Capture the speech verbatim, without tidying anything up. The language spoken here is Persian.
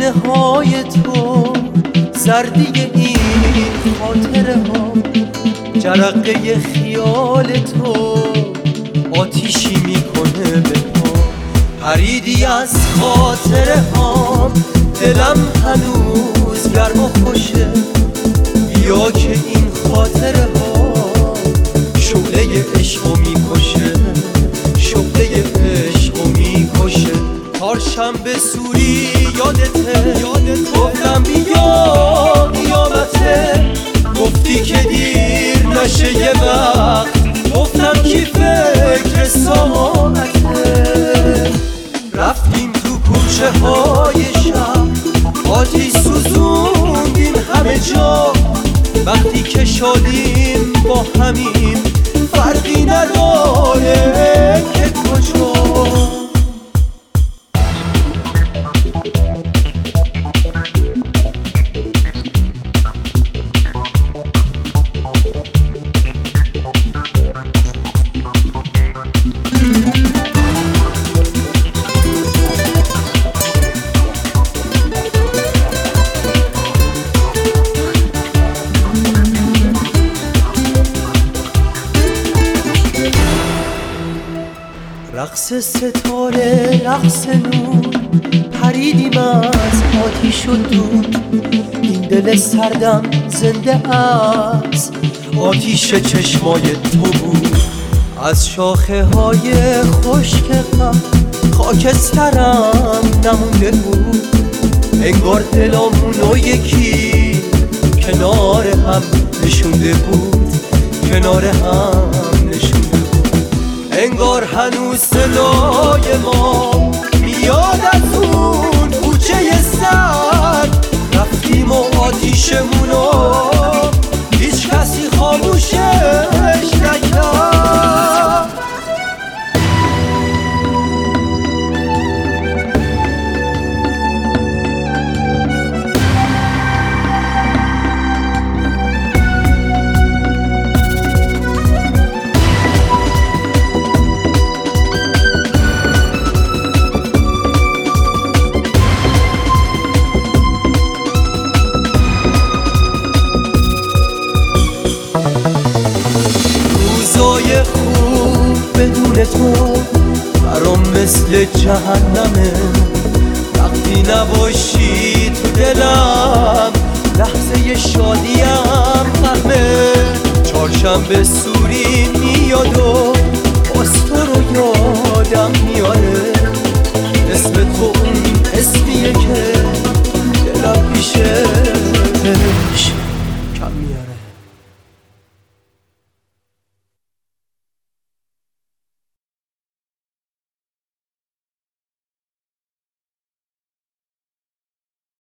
سینه های تو، زردی این خاطره ها، جرقه خیال تو آتیشی میکنه به پا. پریدی از خاطره ها، دلم هنوز گرم و خوشه. بیا که این خاطره ها شعله عشقو میکشه، شعله عشقو میکشه. چهارشنبه سوری یادته، گفتم بیا قیامته، گفتی که دیر نشه یه وقت، گفتم کی فکر ساعته. رفتیم تو کوچه های شهر، آتیش سوزوندیم همه جا. وقتی که شدیم با همیم، فرقی نداره که کجا. رقص ستاره، رقص نور، پریدیم از آتیش و دور. این دل سردم زنده است، آتیش چشمای تو بود. از شاخه های خشک غم خاکسترم نمونده بود. انگار دلامونو یکی کنار هم نشونده بود، کنار هم نشونده بود. انگار هنوز صدای ما میاد از اون کوچه سرد. رفتیم و آتیشمونو هیچ کسی خاموشش نکرد. روزای خوب بدون تو برام مثل جهنمه. وقتی نباشی